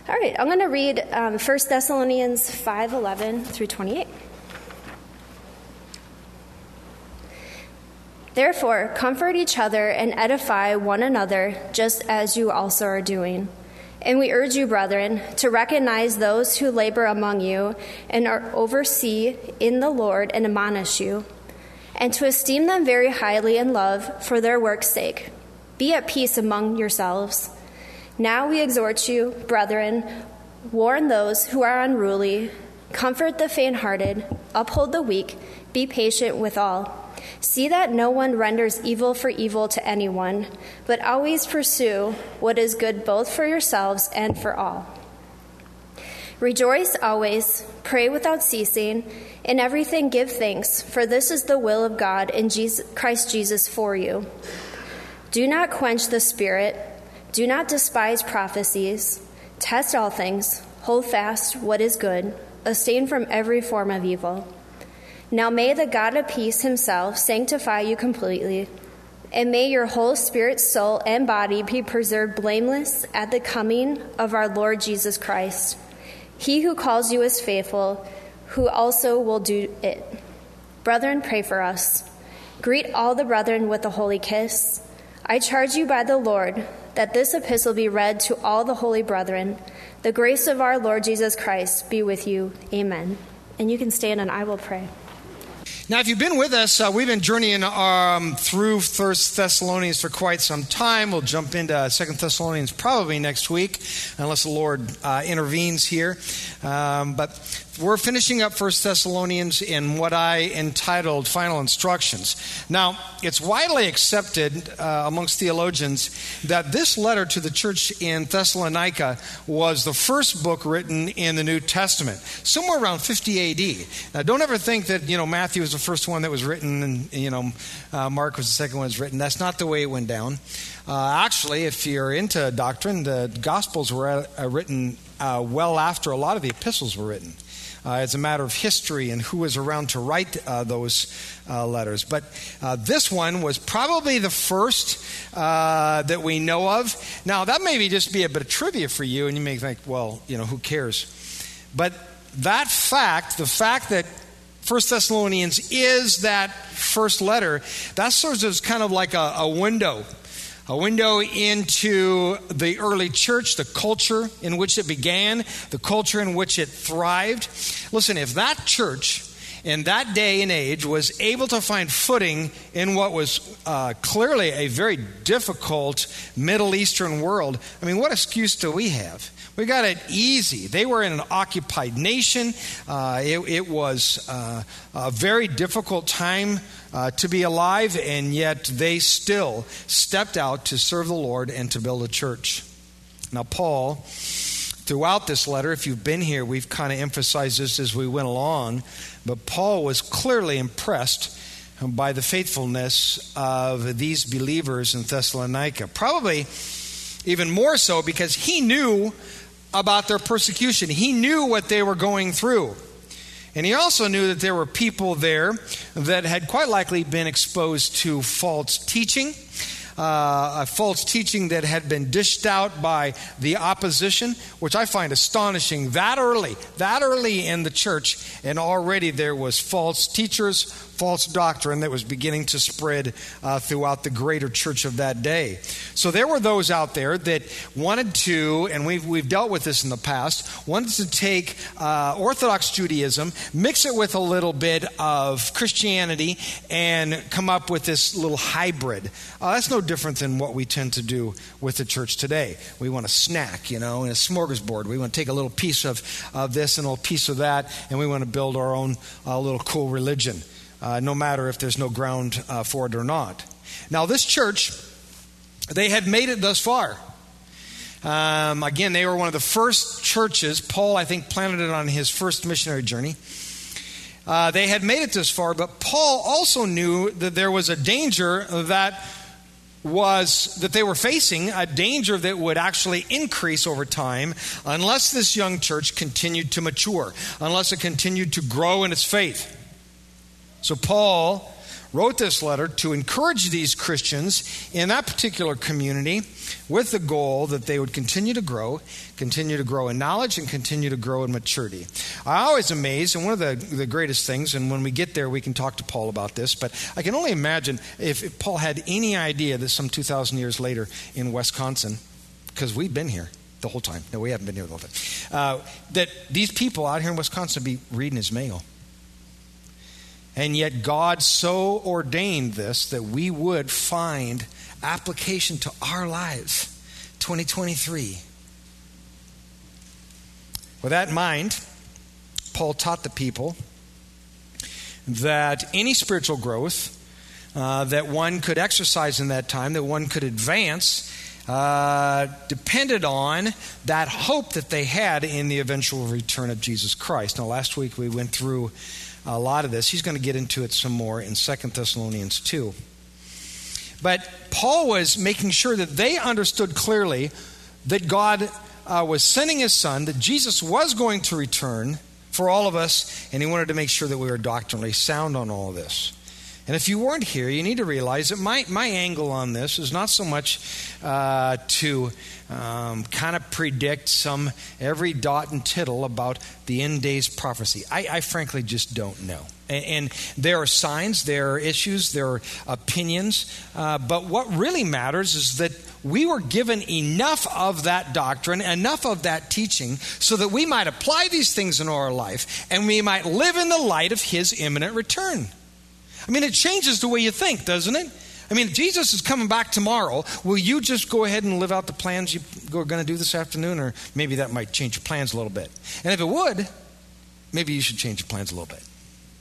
All right, I'm going to read 1 Thessalonians 5:11 through 28. Therefore, comfort each other and edify one another, just as you also are doing. And we urge you, brethren, to recognize those who labor among you and are oversee in the Lord and admonish you, and to esteem them very highly in love for their work's sake. Be at peace among yourselves. Now we exhort you, brethren, warn those who are unruly, comfort the faint-hearted, uphold the weak, be patient with all. See that no one renders evil for evil to anyone, but always pursue what is good both for yourselves and for all. Rejoice always, pray without ceasing, in everything give thanks, for this is the will of God in Christ Jesus for you. Do not quench the Spirit, do not despise prophecies, test all things, hold fast what is good, abstain from every form of evil. Now may the God of peace himself sanctify you completely, and may your whole spirit, soul, and body be preserved blameless at the coming of our Lord Jesus Christ. He who calls you is faithful, who also will do it. Brethren, pray for us. Greet all the brethren with a holy kiss. I charge you by the Lord that this epistle be read to all the holy brethren. The grace of our Lord Jesus Christ be with you. Amen. And you can stand and I will pray. Now, if you've been with us, we've been journeying through 1 Thessalonians for quite some time. We'll jump into 2 Thessalonians probably next week, unless the Lord intervenes here. But we're finishing up 1 Thessalonians in what I entitled Final Instructions. Now, it's widely accepted amongst theologians that this letter to the church in Thessalonica was the first book written in the New Testament, somewhere around 50 A.D. Now, don't ever think that, Matthew was the first one that was written and, Mark was the second one that was written. That's not the way it went down. Actually, if you're into doctrine, the Gospels were written well after a lot of the epistles were written. It's a matter of history and who was around to write those letters. But this one was probably the first that we know of. Now, that may just be a bit of trivia for you, and you may think, well, who cares? But that fact, the fact that 1 Thessalonians is that first letter, that serves as kind of like a window into the early church, the culture in which it began, the culture in which it thrived. Listen, if that church in that day and age was able to find footing in what was clearly a very difficult Middle Eastern world, what excuse do we have? We got it easy. They were in an occupied nation. It was a very difficult time to be alive, and yet they still stepped out to serve the Lord and to build a church. Now, Paul, throughout this letter, if you've been here, we've kind of emphasized this as we went along, but Paul was clearly impressed by the faithfulness of these believers in Thessalonica. Probably even more so because he knew about their persecution. He knew what they were going through. And he also knew that there were people there that had quite likely been exposed to false teaching, a false teaching that had been dished out by the opposition, which I find astonishing. That early in the church, and already there was false teachers, false doctrine that was beginning to spread throughout the greater church of that day. So there were those out there that wanted to, and we've dealt with this in the past, wanted to take Orthodox Judaism, mix it with a little bit of Christianity, and come up with this little hybrid. That's no different than what we tend to do with the church today. We want a snack, in a smorgasbord. We want to take a little piece of this and a little piece of that, and we want to build our own little cool religion. No matter if there's no ground for it or not. Now, this church, they had made it thus far. Again, they were one of the first churches. Paul, I think, planted it on his first missionary journey. They had made it this far, but Paul also knew that there was a danger that they were facing, a danger that would actually increase over time unless this young church continued to mature, unless it continued to grow in its faith. So Paul wrote this letter to encourage these Christians in that particular community with the goal that they would continue to grow in knowledge, and continue to grow in maturity. I always amazed, and one of the greatest things, and when we get there we can talk to Paul about this, but I can only imagine if Paul had any idea that some 2,000 years later in Wisconsin, because we've been here the whole time. No, we haven't been here the whole time. That these people out here in Wisconsin would be reading his mail. And yet God so ordained this that we would find application to our lives. 2023. With that in mind, Paul taught the people that any spiritual growth that one could exercise in that time, that one could advance, depended on that hope that they had in the eventual return of Jesus Christ. Now, last week we went through a lot of this. He's going to get into it some more in 2 Thessalonians 2. But Paul was making sure that they understood clearly that God was sending his son, that Jesus was going to return for all of us, and he wanted to make sure that we were doctrinally sound on all of this. And if you weren't here, you need to realize that my angle on this is not so much to kind of predict every dot and tittle about the end days prophecy. I frankly just don't know. And there are signs, there are issues, there are opinions. But what really matters is that we were given enough of that doctrine, enough of that teaching, so that we might apply these things in our life, and we might live in the light of his imminent return. I mean, it changes the way you think, doesn't it? I mean, if Jesus is coming back tomorrow, will you just go ahead and live out the plans you're going to do this afternoon? Or maybe that might change your plans a little bit. And if it would, maybe you should change your plans a little bit.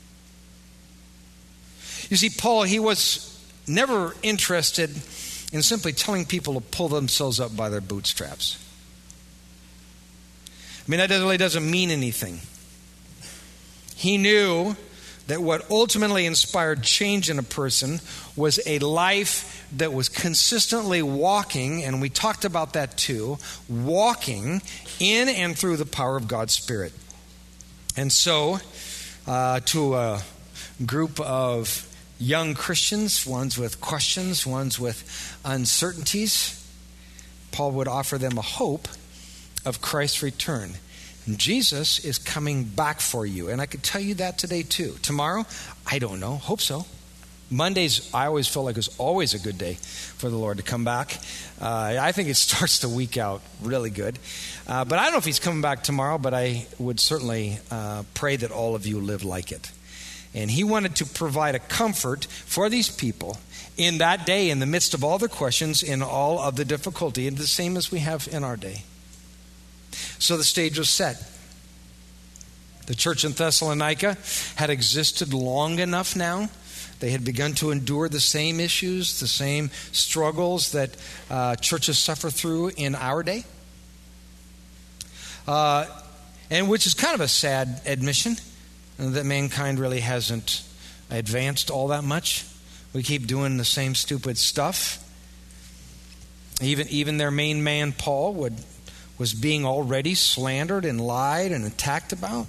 You see, Paul, he was never interested in simply telling people to pull themselves up by their bootstraps. I mean, that really doesn't mean anything. He knew that what ultimately inspired change in a person was a life that was consistently walking, and we talked about that too, walking in and through the power of God's Spirit. And so, to a group of young Christians, ones with questions, ones with uncertainties, Paul would offer them a hope of Christ's return. Jesus is coming back for you. And I could tell you that today too. Tomorrow, I don't know. Hope so. Mondays, I always feel like it's always a good day for the Lord to come back. I think it starts the week out really good. But I don't know if he's coming back tomorrow, but I would certainly pray that all of you live like it. And he wanted to provide a comfort for these people in that day, in the midst of all the questions, in all of the difficulty, and the same as we have in our day. So the stage was set. The church in Thessalonica had existed long enough now. They had begun to endure the same issues, the same struggles that churches suffer through in our day. And which is kind of a sad admission that mankind really hasn't advanced all that much. We keep doing the same stupid stuff. Even their main man, Paul, was being already slandered and lied and attacked about.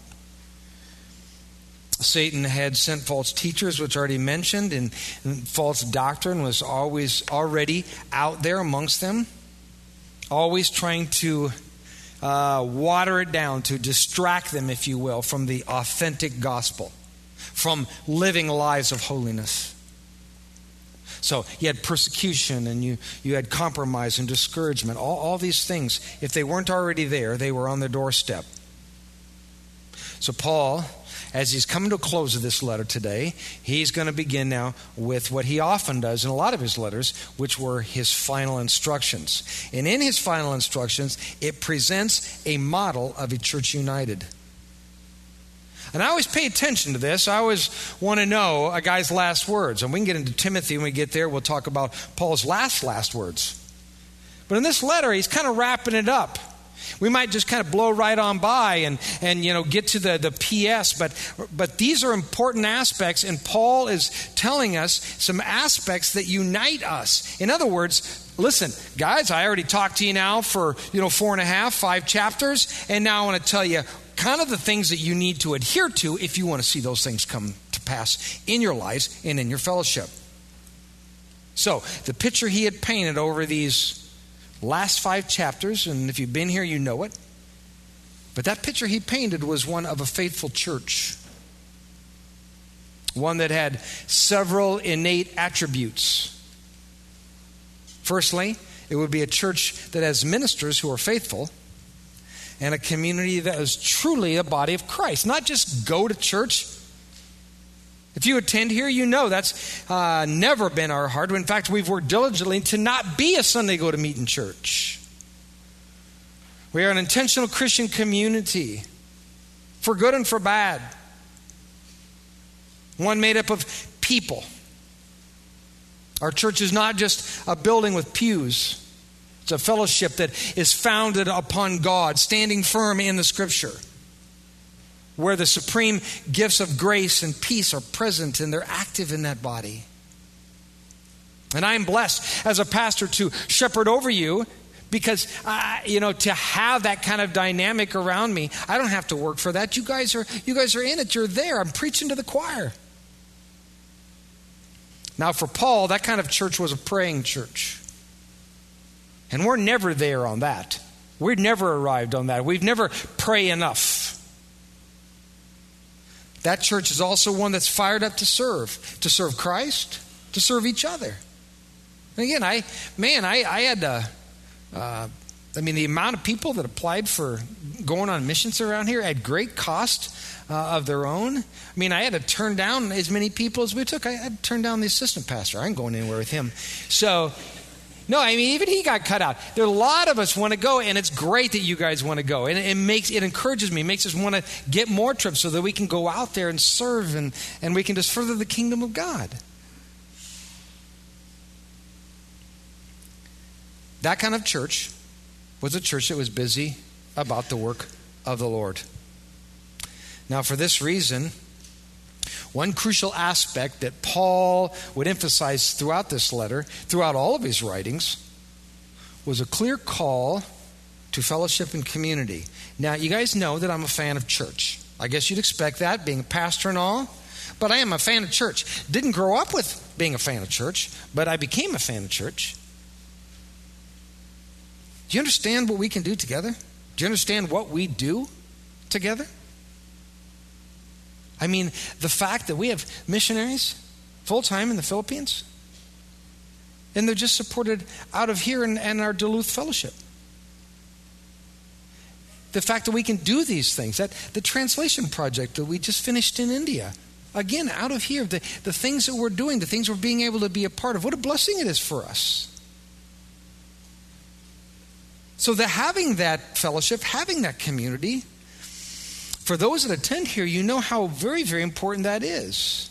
Satan had sent false teachers, which I already mentioned, and false doctrine was always already out there amongst them, always trying to water it down, to distract them, if you will, from the authentic gospel, from living lives of holiness. So you had persecution, and you had compromise and discouragement. All these things, if they weren't already there, they were on their doorstep. So Paul, as he's coming to a close of this letter today, he's going to begin now with what he often does in a lot of his letters, which were his final instructions. And in his final instructions, it presents a model of a church united. And I always pay attention to this. I always want to know a guy's last words. And we can get into Timothy when we get there. We'll talk about Paul's last words. But in this letter, he's kind of wrapping it up. We might just kind of blow right on by and get to the PS, but these are important aspects, and Paul is telling us some aspects that unite us. In other words, listen, guys, I already talked to you now for 5 chapters, and now I want to tell you kind of the things that you need to adhere to if you want to see those things come to pass in your lives and in your fellowship. So, the picture he had painted over these last 5 chapters, and if you've been here, you know it. But that picture he painted was one of a faithful church. One that had several innate attributes. Firstly, it would be a church that has ministers who are faithful, and a community that is truly a body of Christ. Not just go to church. If you attend here, you know that's never been our heart. In fact, we've worked diligently to not be a Sunday go-to-meeting church. We are an intentional Christian community for good and for bad. One made up of people. Our church is not just a building with pews. It's a fellowship that is founded upon God, standing firm in the Scripture, where the supreme gifts of grace and peace are present and they're active in that body. And I am blessed as a pastor to shepherd over you because, to have that kind of dynamic around me, I don't have to work for that. You guys are in it. You're there. I'm preaching to the choir. Now, for Paul, that kind of church was a praying church. And we're never there on that. We've never arrived on that. We've never prayed enough. That church is also one that's fired up to serve Christ, to serve each other. And again, I had the amount of people that applied for going on missions around here at great cost of their own. I mean, I had to turn down as many people as we took. I had to turn down the assistant pastor. I ain't going anywhere with him. So, no, I mean, even he got cut out. There are a lot of us want to go, and it's great that you guys want to go. And it encourages me, makes us want to get more trips so that we can go out there and serve and we can just further the kingdom of God. That kind of church was a church that was busy about the work of the Lord. Now, for this reason, one crucial aspect that Paul would emphasize throughout this letter, throughout all of his writings, was a clear call to fellowship and community. Now, you guys know that I'm a fan of church. I guess you'd expect that, being a pastor and all. But I am a fan of church. Didn't grow up with being a fan of church, but I became a fan of church. Do you understand what we can do together? Do you understand what we do together? I mean, the fact that we have missionaries full-time in the Philippines, and they're just supported out of here in our Duluth fellowship. The fact that we can do these things, that the translation project that we just finished in India, again, out of here, the things that we're doing, the things we're being able to be a part of, what a blessing it is for us. So that having that fellowship, having that community, for those that attend here, you know how very, very important that is.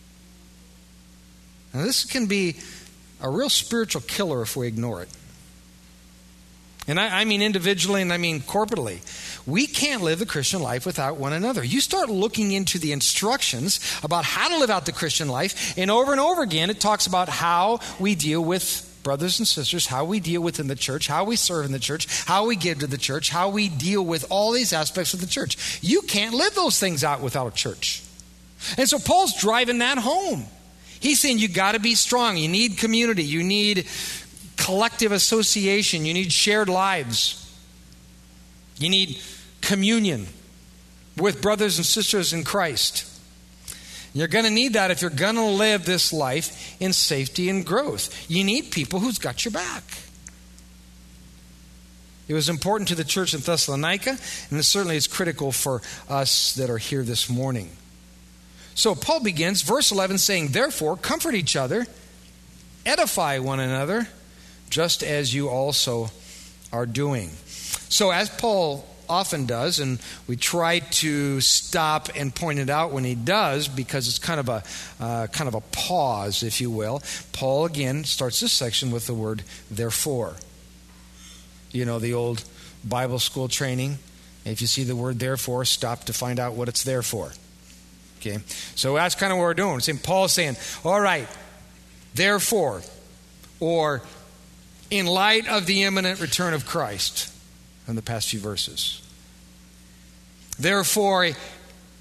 Now, this can be a real spiritual killer if we ignore it. And I mean individually and I mean corporately. We can't live the Christian life without one another. You start looking into the instructions about how to live out the Christian life, and over again it talks about how we deal with brothers and sisters, how we deal within the church, how we serve in the church, how we give to the church, how we deal with all these aspects of the church. You can't live those things out without a church. And so Paul's driving that home. He's saying you got to be strong. You need community. You need collective association. You need shared lives. You need communion with brothers and sisters in Christ. You're going to need that if you're going to live this life in safety and growth. You need people who's got your back. It was important to the church in Thessalonica, and it certainly is critical for us that are here this morning. So Paul begins, verse 11, saying, "Therefore, comfort each other, edify one another, just as you also are doing." So as Paul often does, and we try to stop and point it out when he does, because it's kind of a pause, if you will. Paul again starts this section with the word "therefore." You know, the old Bible school training. If you see the word "therefore," stop to find out what it's there for. Okay, so that's kind of what we're doing. Paul's saying, all right, therefore, or in light of the imminent return of Christ, in the past few verses. Therefore,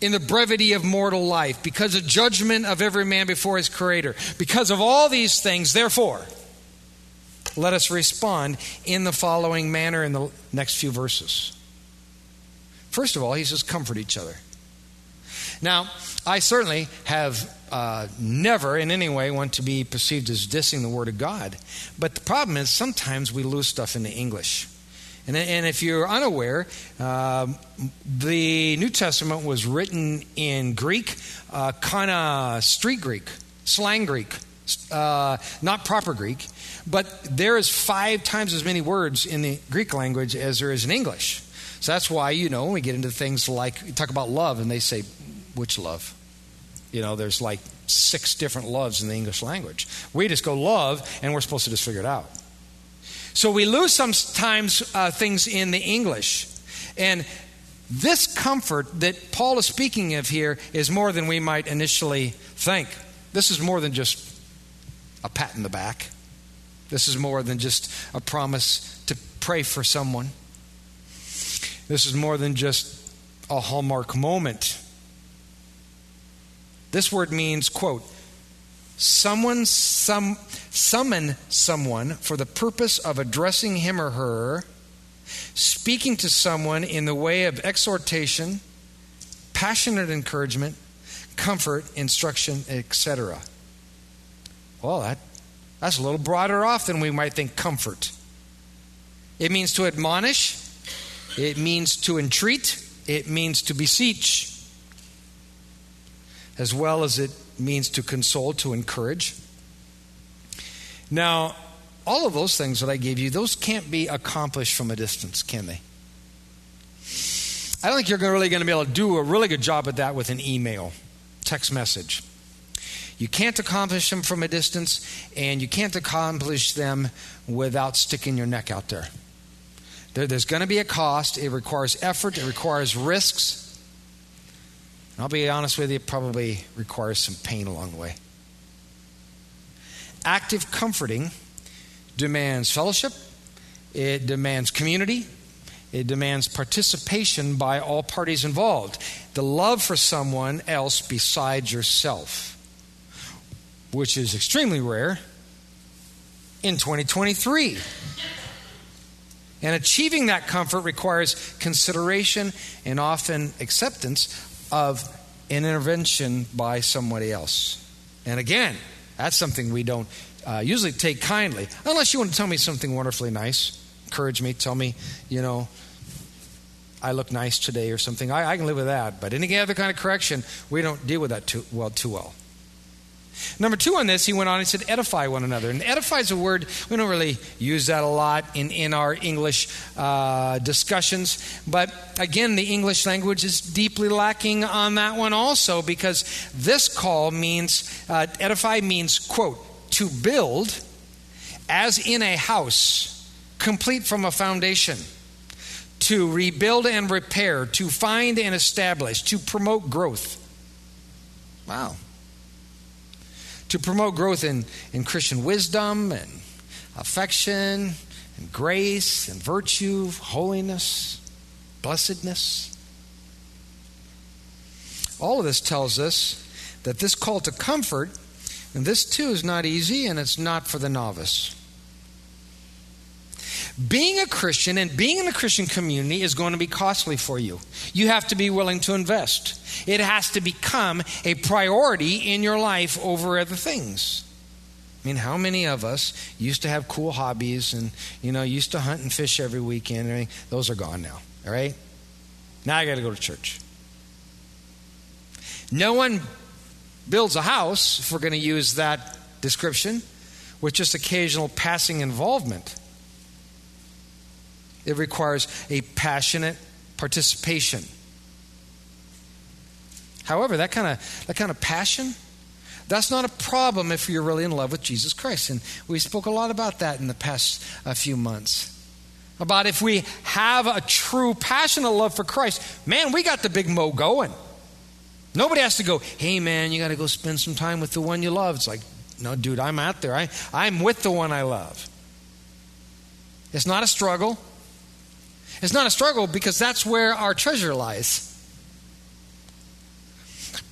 in the brevity of mortal life, because of judgment of every man before his Creator. Because of all these things, therefore, let us respond in the following manner in the next few verses. First of all, he says, comfort each other. Now, I certainly have never in any way want to be perceived as dissing the Word of God. But the problem is sometimes we lose stuff in the English. And if you're unaware, the New Testament was written in Greek, kind of street Greek, slang Greek, not proper Greek. But there is 5 times as many words in the Greek language as there is in English. So that's why, when we get into things like, you talk about love, and they say, which love? There's like 6 different loves in the English language. We just go love, and we're supposed to just figure it out. So we lose sometimes things in the English. And this comfort that Paul is speaking of here is more than we might initially think. This is more than just a pat in the back. This is more than just a promise to pray for someone. This is more than just a hallmark moment. This word means, quote, summon someone for the purpose of addressing him or her, speaking to someone in the way of exhortation, passionate encouragement, comfort, instruction, etc. Well, that's a little broader off than we might think comfort. It means to admonish. It means to entreat. It means to beseech. As well as it means to console, to encourage. Now, all of those things that I gave you, those can't be accomplished from a distance, can they? I don't think you're really going to be able to do a really good job at that with an email, text message. You can't accomplish them from a distance, and you can't accomplish them without sticking your neck out there. There's going to be a cost. It requires effort. It requires risks. And I'll be honest with you, it probably requires some pain along the way. Active comforting demands fellowship. It demands community. It demands participation by all parties involved. The love for someone else besides yourself, which is extremely rare in 2023. And achieving that comfort requires consideration and often acceptance of an intervention by somebody else. And again, that's something we don't usually take kindly. Unless you want to tell me something wonderfully nice. Encourage me, tell me, I look nice today or something. I can live with that. But any other kind of correction, we don't deal with that too well. Number 2 on this, he went on and said, edify one another. And edify is a word, we don't really use that a lot in our English discussions. But again, the English language is deeply lacking on that one also, because this call means, edify means, quote, to build as in a house, complete from a foundation. To rebuild and repair, to find and establish, to promote growth. Wow. To promote growth in Christian wisdom and affection and grace and virtue, holiness, blessedness. All of this tells us that this call to comfort, and this too is not easy, and it's not for the novice. Being a Christian and being in a Christian community is going to be costly for you. You have to be willing to invest. It has to become a priority in your life over other things. I mean, how many of us used to have cool hobbies and, used to hunt and fish every weekend? Those are gone now, all right? Now I got to go to church. No one builds a house, if we're going to use that description, with just occasional passing involvement. It requires a passionate participation. However, that kind of passion, that's not a problem if you're really in love with Jesus Christ. And we spoke a lot about that in the past few months. About if we have a true passionate love for Christ, man, we got the big mo going. Nobody has to go, hey man, you got to go spend some time with the one you love. It's like, no dude, I'm out there. I'm with the one I love. It's not a struggle. It's not a struggle because that's where our treasure lies.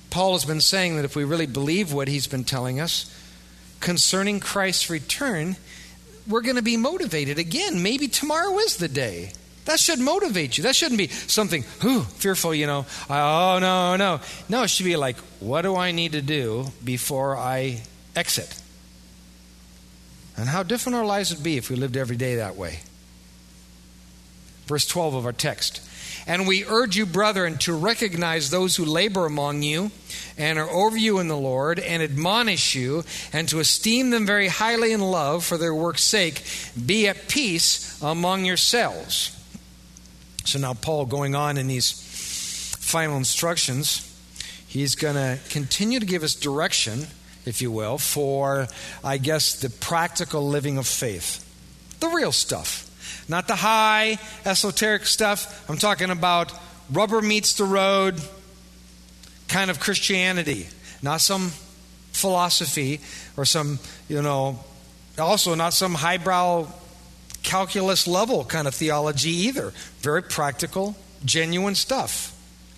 Paul has been saying that if we really believe what he's been telling us concerning Christ's return, we're going to be motivated again. Maybe tomorrow is the day. That should motivate you. That shouldn't be something, fearful, oh, no. No, it should be like, what do I need to do before I exit? And how different our lives would be if we lived every day that way. Verse 12 of our text. And we urge you, brethren, to recognize those who labor among you and are over you in the Lord and admonish you, and to esteem them very highly in love for their work's sake. Be at peace among yourselves. So now Paul, going on in these final instructions, he's going to continue to give us direction, if you will, for, I guess, the practical living of faith. The real stuff. Not the high, esoteric stuff. I'm talking about rubber meets the road kind of Christianity. Not some philosophy or some, also not some highbrow calculus level kind of theology either. Very practical, genuine stuff.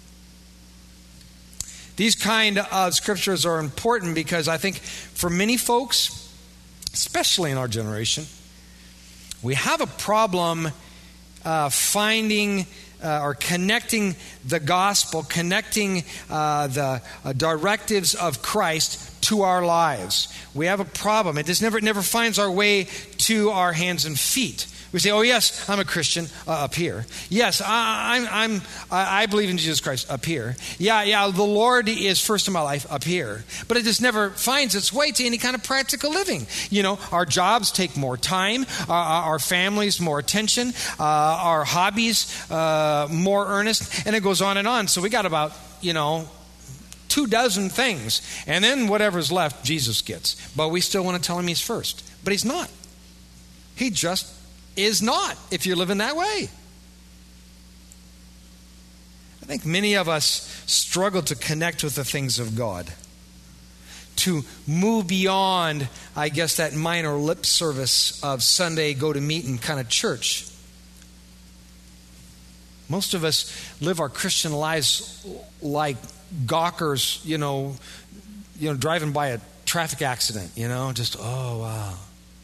These kind of scriptures are important because I think for many folks, especially in our generation, we have a problem finding or connecting the gospel, connecting the directives of Christ to our lives. We have a problem. It never finds our way to our hands and feet. We say, oh yes, I'm a Christian up here. Yes, I believe in Jesus Christ up here. Yeah, the Lord is first in my life up here. But it just never finds its way to any kind of practical living. Our jobs take more time, our families more attention, our hobbies more earnest, and it goes on and on. So we got about, 24 things. And then whatever's left, Jesus gets. But we still want to tell him he's first. But he's not. He just is not, if you're living that way. I think many of us struggle to connect with the things of God, to move beyond, I guess, that minor lip service of Sunday go to meeting kind of church. Most of us live our Christian lives like gawkers, driving by a traffic accident, just, oh, wow.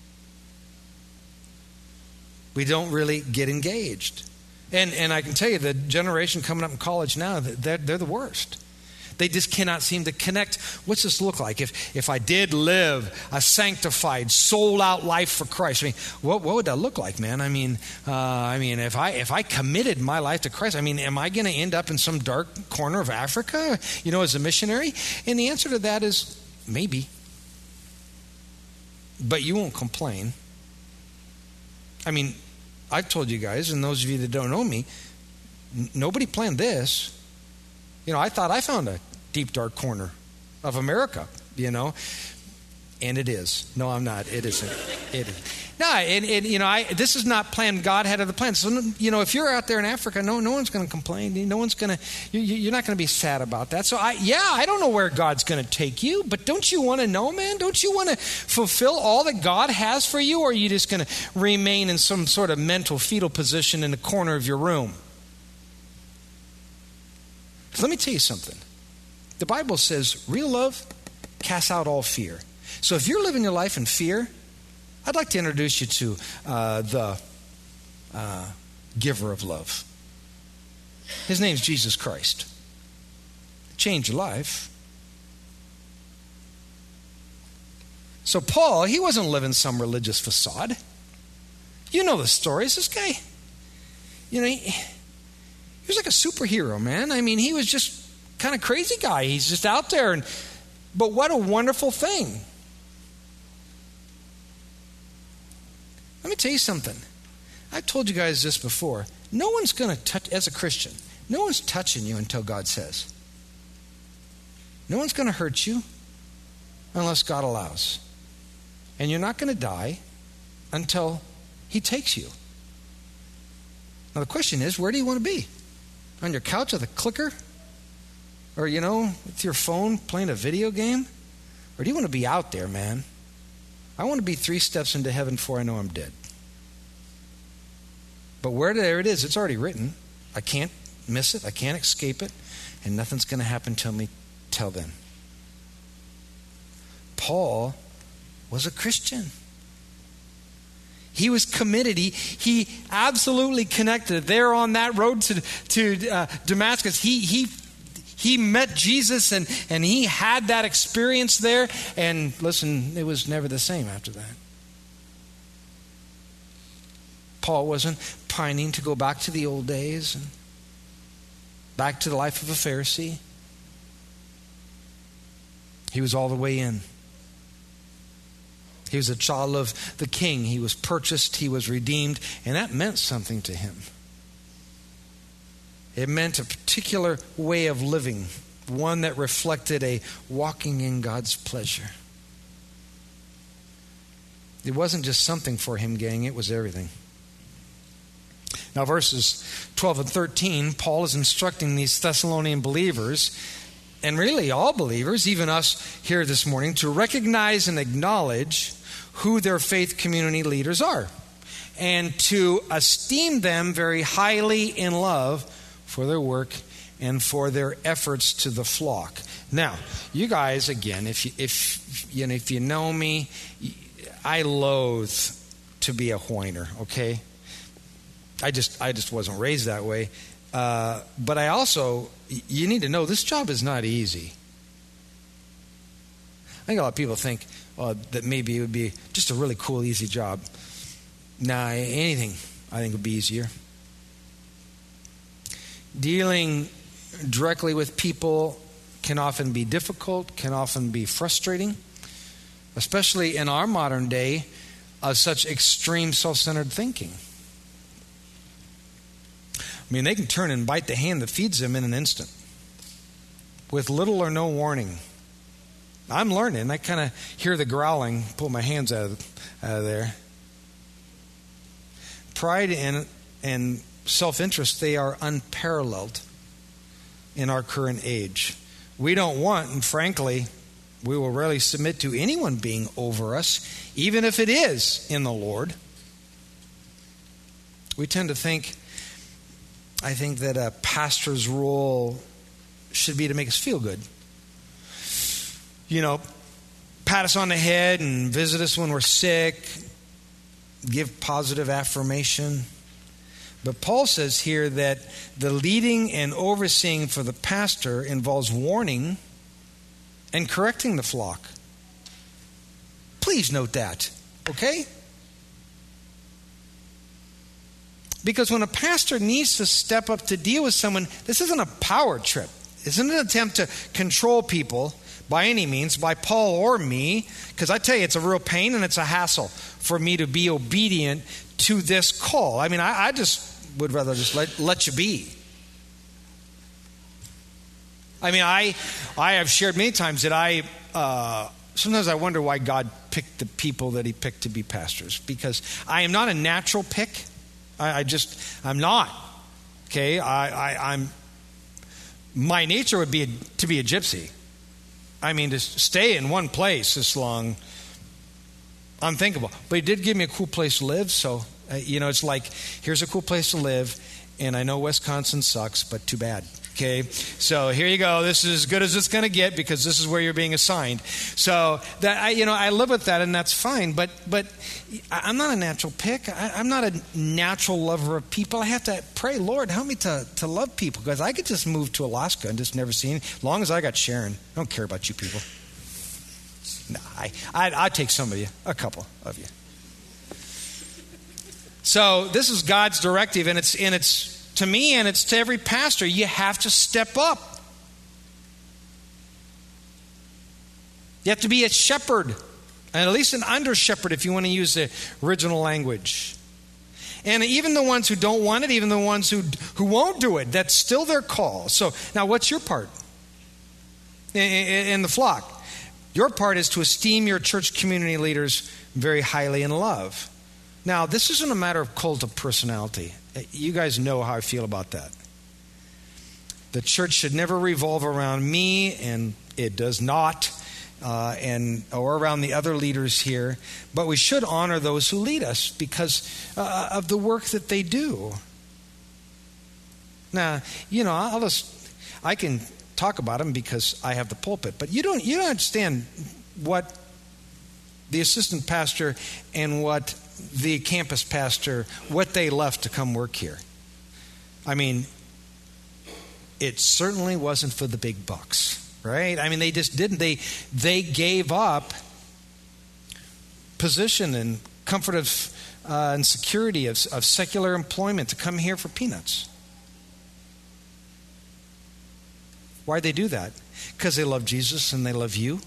We don't really get engaged. And I can tell you, the generation coming up in college now, they're the worst. They just cannot seem to connect. What's this look like? If I did live a sanctified, sold-out life for Christ, what would that look like, man? If I committed my life to Christ, am I going to end up in some dark corner of Africa, as a missionary? And the answer to that is maybe. But you won't complain. I've told you guys, and those of you that don't know me, nobody planned this. I thought I found a deep, dark corner of America, and it is. No, I'm not. It isn't. It is. No, this is not planned. God had other plans. So, if you're out there in Africa, no one's going to complain. No one's going to, you're not going to be sad about that. So, I don't know where God's going to take you, but don't you want to know, man? Don't you want to fulfill all that God has for you, or are you just going to remain in some sort of mental fetal position in the corner of your room? So let me tell you something. The Bible says real love casts out all fear. So if you're living your life in fear, I'd like to introduce you to the giver of love. His name's Jesus Christ. Change your life. So Paul, he wasn't living some religious facade. You know the stories. This guy, he was like a superhero, man. He was just kind of crazy guy. He's just out there. But what a wonderful thing. Let me tell you something. I've told you guys this before. No one's going to touch, as a Christian, no one's touching you until God says. No one's going to hurt you unless God allows. And you're not going to die until he takes you. Now the question is, where do you want to be? On your couch with a clicker? Or, with your phone playing a video game? Or do you want to be out there, man? I want to be 3 steps into heaven before I know I'm dead. But there it is. It's already written. I can't miss it. I can't escape it. And nothing's going to happen to me till then. Paul was a Christian. He was committed. He absolutely connected. There on that road to Damascus, he met Jesus and he had that experience there. And listen, it was never the same after that. Paul wasn't pining to go back to the old days and back to the life of a Pharisee. He was all the way in. He was a child of the King. He was purchased. He was redeemed. And that meant something to him. It meant a particular way of living, one that reflected a walking in God's pleasure. It wasn't just something for him, gang. It was everything. Now, verses 12 and 13, Paul is instructing these Thessalonian believers, and really all believers, even us here this morning, to recognize and acknowledge who their faith community leaders are, and to esteem them very highly in love for their work and for their efforts to the flock. Now, you guys, again, if you know me, I loathe to be a whiner. Okay, I just wasn't raised that way. But I also, you need to know, this job is not easy. I think a lot of people think that maybe it would be just a really cool, easy job. Nah, anything I think would be easier. Dealing directly with people can often be difficult, can often be frustrating, especially in our modern day of such extreme self-centered thinking. I mean, they can turn and bite the hand that feeds them in an instant with little or no warning. I'm learning. I kind of hear the growling, pull my hands out of there. Pride and self-interest, they are unparalleled in our current age. We don't want, and frankly, we will rarely submit to anyone being over us, even if it is in the Lord. We tend to think, I think that a pastor's role should be to make us feel good. You know, pat us on the head and visit us when we're sick, give positive affirmation. But Paul says here that the leading and overseeing for the pastor involves warning and correcting the flock. Please note that, okay? Because when a pastor needs to step up to deal with someone, this isn't a power trip. This isn't an attempt to control people by any means, by Paul or me, because I tell you, it's a real pain and it's a hassle for me to be obedient to this call. I mean, I just would rather just let you be. I mean, I have shared many times that sometimes I wonder why God picked the people that he picked to be pastors, because I am not a natural pick. I'm not. Okay, I'm. My nature would be to be a gypsy. I mean, to stay in one place this long, unthinkable. But he did give me a cool place to live, so it's like, here's a cool place to live, and I know Wisconsin sucks, but too bad. Okay, so here you go. This is as good as it's going to get because this is where you're being assigned. So that I live with that, and that's fine. But I'm not a natural pick. I'm not a natural lover of people. I have to pray, Lord, help me to love people, because I could just move to Alaska and just never see any. As long as I got Sharon, I don't care about you people. No, I'd take some of you, a couple of you. So this is God's directive, and it's to me, and it's to every pastor. You have to step up. You have to be a shepherd, and at least an under shepherd if you want to use the original language. And even the ones who don't want it, even the ones who won't do it, that's still their call. So now what's your part in the flock? Your part is to esteem your church community leaders very highly in love. Now, this isn't a matter of cult of personality. You guys know how I feel about that. The church should never revolve around me, and it does not, or around the other leaders here. But we should honor those who lead us because of the work that they do. Now, I can talk about them because I have the pulpit. But you don't understand what the assistant pastor and what the campus pastor, what they left to come work here. I mean, it certainly wasn't for the big bucks, right? I mean, they just didn't. They gave up position and comfort of and security of secular employment to come here for peanuts. Why'd they do that? Because they love Jesus and they love you.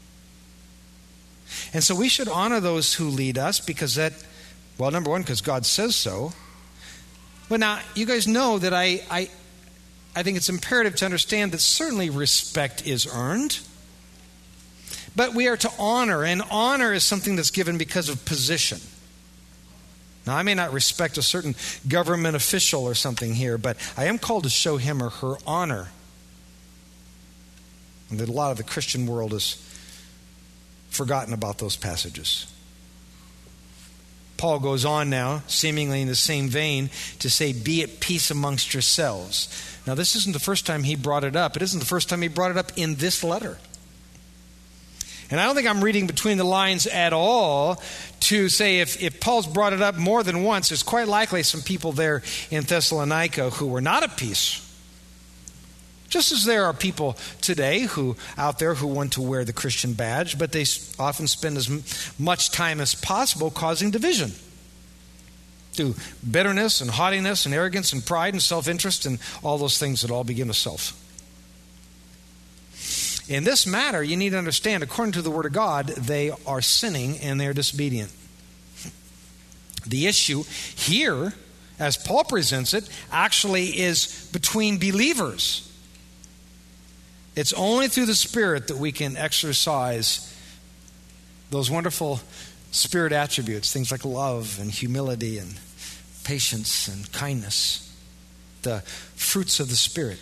And so we should honor those who lead us because number one, because God says so. But now, you guys know that I think it's imperative to understand that certainly respect is earned. But we are to honor, and honor is something that's given because of position. Now, I may not respect a certain government official or something here, but I am called to show him or her honor. And that a lot of the Christian world has forgotten about those passages. Paul goes on now, seemingly in the same vein, to say, be at peace amongst yourselves. Now, this isn't the first time he brought it up. It isn't the first time he brought it up in this letter. And I don't think I'm reading between the lines at all to say if Paul's brought it up more than once, there's quite likely some people there in Thessalonica who were not at peace. Just as there are people today out there who want to wear the Christian badge, but they often spend as much time as possible causing division through bitterness and haughtiness and arrogance and pride and self-interest and all those things that all begin with self. In this matter, you need to understand, according to the Word of God, they are sinning and they're disobedient. The issue here, as Paul presents it, actually is between believers. It's only through the Spirit that we can exercise those wonderful Spirit attributes, things like love and humility and patience and kindness, the fruits of the Spirit.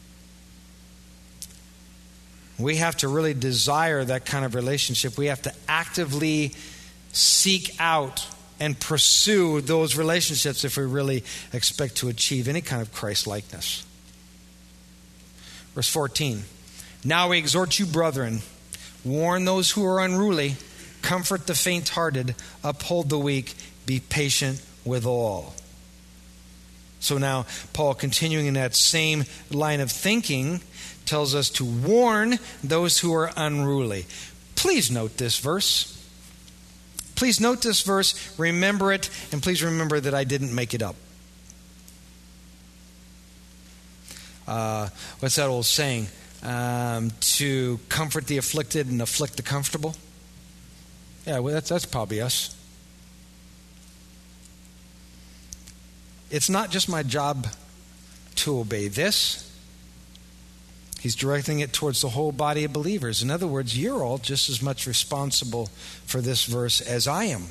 We have to really desire that kind of relationship. We have to actively seek out and pursue those relationships if we really expect to achieve any kind of Christ-likeness. Verse 14. Now we exhort you, brethren, warn those who are unruly, comfort the faint-hearted, uphold the weak, be patient with all. So now Paul, continuing in that same line of thinking, tells us to warn those who are unruly. Please note this verse. Please note this verse, remember it, and please remember that I didn't make it up. What's that old saying? To comfort the afflicted and afflict the comfortable. Yeah, well, that's probably us. It's not just my job to obey this. He's directing it towards the whole body of believers. In other words, you're all just as much responsible for this verse as I am.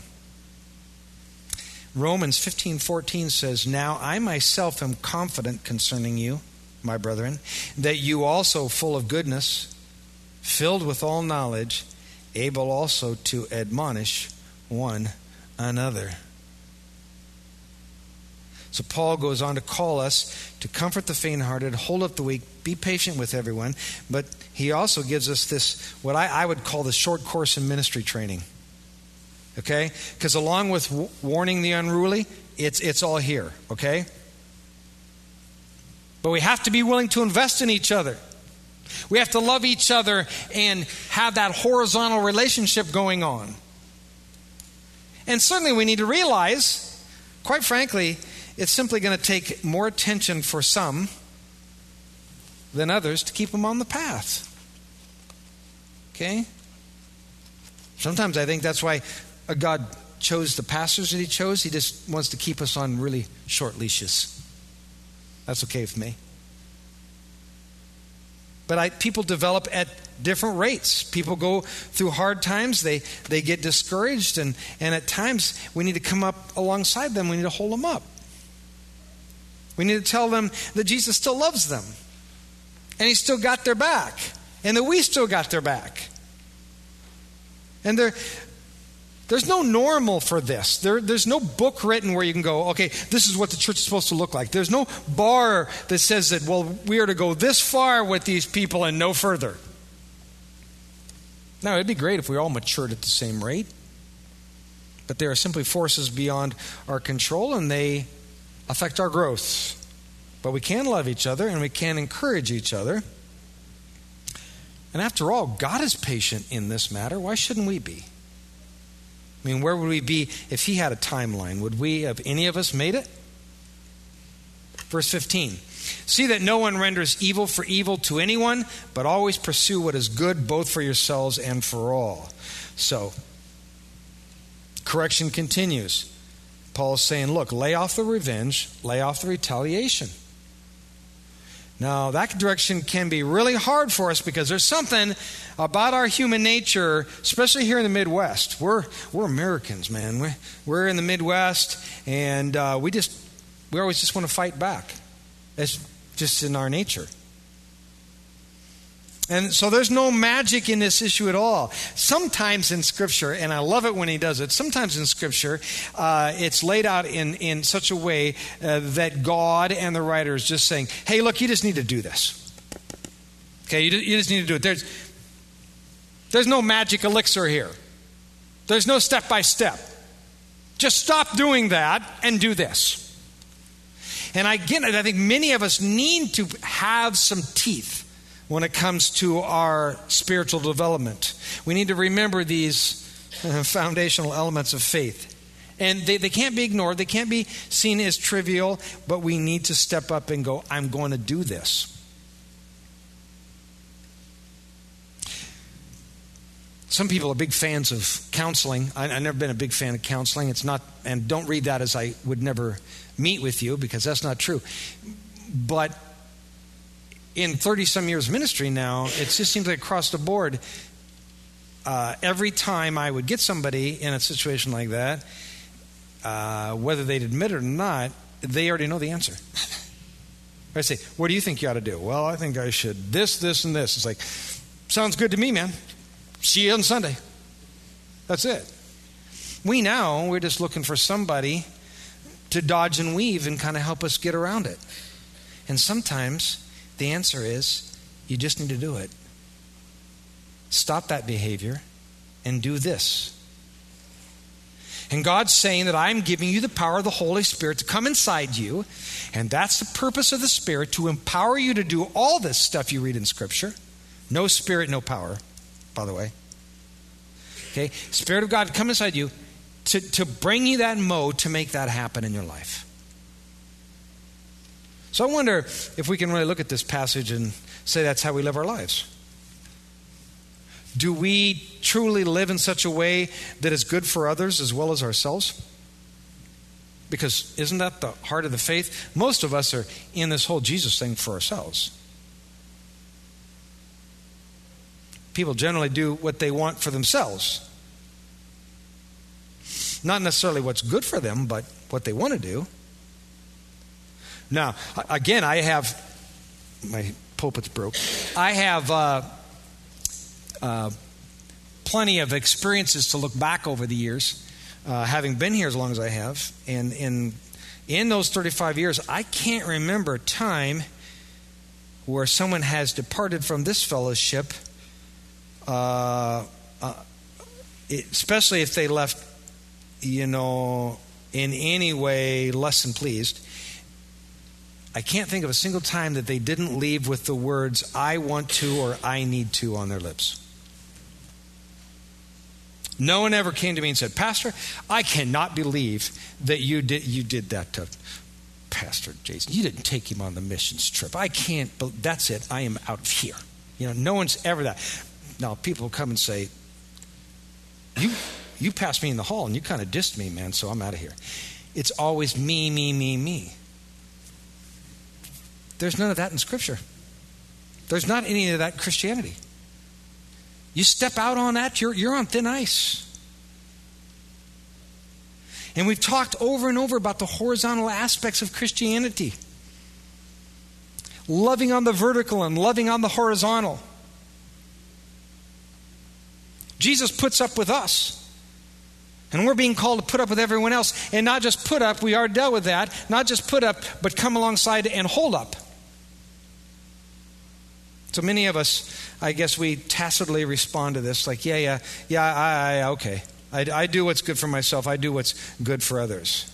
Romans 15:14 says, now I myself am confident concerning you, my brethren, that you also full of goodness, filled with all knowledge, able also to admonish one another. So Paul goes on to call us to comfort the faint-hearted, hold up the weak, be patient with everyone. But he also gives us this, what I would call the short course in ministry training. Okay? Because along with warning the unruly, it's all here. Okay? But we have to be willing to invest in each other. We have to love each other and have that horizontal relationship going on. And certainly we need to realize, quite frankly, it's simply going to take more attention for some than others to keep them on the path. Okay? Sometimes I think that's why God chose the pastors that he chose. He just wants to keep us on really short leashes. That's okay with me. But people develop at different rates. People go through hard times. They get discouraged. And at times we need to come up alongside them. We need to hold them up. We need to tell them that Jesus still loves them. And he still got their back. And that we still got their back. And they're There's no normal for this. There's no book written where you can go, okay, this is what the church is supposed to look like. There's no bar that says that, well, we are to go this far with these people and no further. Now, it'd be great if we all matured at the same rate. But there are simply forces beyond our control, and they affect our growth. But we can love each other, and we can encourage each other. And after all, God is patient in this matter. Why shouldn't we be? I mean, where would we be if he had a timeline? Would we, have any of us, made it? Verse 15. See that no one renders evil for evil to anyone, but always pursue what is good both for yourselves and for all. So, correction continues. Paul is saying, look, lay off the revenge, lay off the retaliation. Now, that direction can be really hard for us because there's something about our human nature, especially here in the Midwest. We're Americans, man. We're in the Midwest, and we always just want to fight back. It's just in our nature. And so there's no magic in this issue at all. Sometimes in Scripture, and I love it when he does it, sometimes in Scripture, it's laid out in such a way that God and the writer is just saying, hey, look, you just need to do this. Okay, you just need to do it. There's no magic elixir here. There's no step-by-step. Just stop doing that and do this. And again, I think many of us need to have some teeth when it comes to our spiritual development. We need to remember these foundational elements of faith. And they can't be ignored. They can't be seen as trivial, but we need to step up and go, I'm going to do this. Some people are big fans of counseling. I've never been a big fan of counseling. It's not, and don't read that as I would never meet with you, because that's not true. But in 30-some years of ministry now, it just seems like across the board, every time I would get somebody in a situation like that, whether they'd admit it or not, they already know the answer. I say, what do you think you ought to do? Well, I think I should this, this, and this. It's like, sounds good to me, man. See you on Sunday. That's it. We're just looking for somebody to dodge and weave and kind of help us get around it. And sometimes the answer is, you just need to do it. Stop that behavior and do this. And God's saying that I'm giving you the power of the Holy Spirit to come inside you. And that's the purpose of the Spirit, to empower you to do all this stuff you read in Scripture. No spirit, no power, by the way. Okay? Spirit of God, come inside you to bring you that mode to make that happen in your life. So I wonder if we can really look at this passage and say that's how we live our lives. Do we truly live in such a way that is good for others as well as ourselves? Because isn't that the heart of the faith? Most of us are in this whole Jesus thing for ourselves. People generally do what they want for themselves. Not necessarily what's good for them, but what they want to do. Now, again, I have, my pulpit's broke. I have plenty of experiences to look back over the years, having been here as long as I have. And in those 35 years, I can't remember a time where someone has departed from this fellowship, especially if they left, in any way less than pleased. I can't think of a single time that they didn't leave with the words, I want to or I need to on their lips. No one ever came to me and said, Pastor, I cannot believe that you did that to Pastor Jason. You didn't take him on the missions trip. I can't, that's it. I am out of here. No one's ever that. Now, people will come and say, you passed me in the hall and you kind of dissed me, man, so I'm out of here. It's always me, me, me, me. There's none of that in Scripture. There's not any of that in Christianity. You step out on that, you're on thin ice. And we've talked over and over about the horizontal aspects of Christianity. Loving on the vertical and loving on the horizontal. Jesus puts up with us. And we're being called to put up with everyone else. And not just put up, we already dealt with that. Not just put up, but come alongside and hold up. So many of us, I guess we tacitly respond to this like, yeah, okay. I do what's good for myself. I do what's good for others.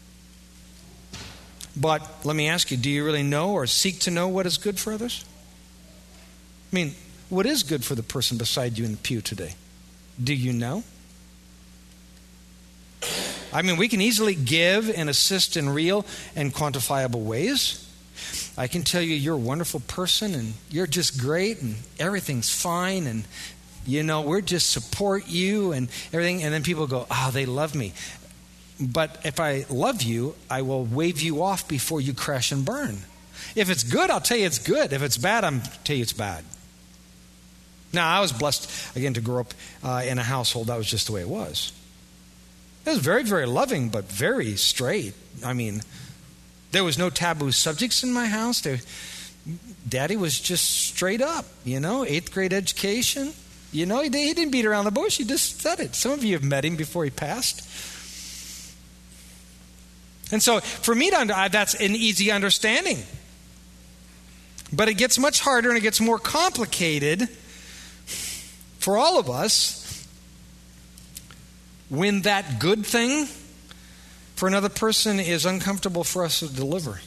But let me ask you, do you really know or seek to know what is good for others? I mean, what is good for the person beside you in the pew today? Do you know? I mean, we can easily give and assist in real and quantifiable ways. I can tell you you're a wonderful person and you're just great and everything's fine and, we're just support you and everything. And then people go, they love me. But if I love you, I will wave you off before you crash and burn. If it's good, I'll tell you it's good. If it's bad, I'll tell you it's bad. Now, I was blessed, again, to grow up in a household that was just the way it was. It was very, very loving, but very straight. I mean, there was no taboo subjects in my house. Daddy was just straight up, 8th grade education. He didn't beat around the bush. He just said it. Some of you have met him before he passed. And so for me, that's an easy understanding. But it gets much harder and it gets more complicated for all of us when that good thing for another person is uncomfortable for us to deliver.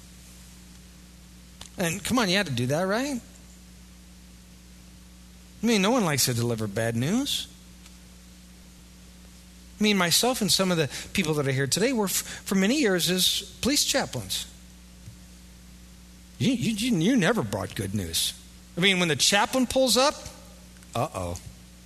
And come on, you had to do that, right? I mean, no one likes to deliver bad news. I mean, myself and some of the people that are here today were for many years as police chaplains. You never brought good news. I mean, when the chaplain pulls up, uh-oh.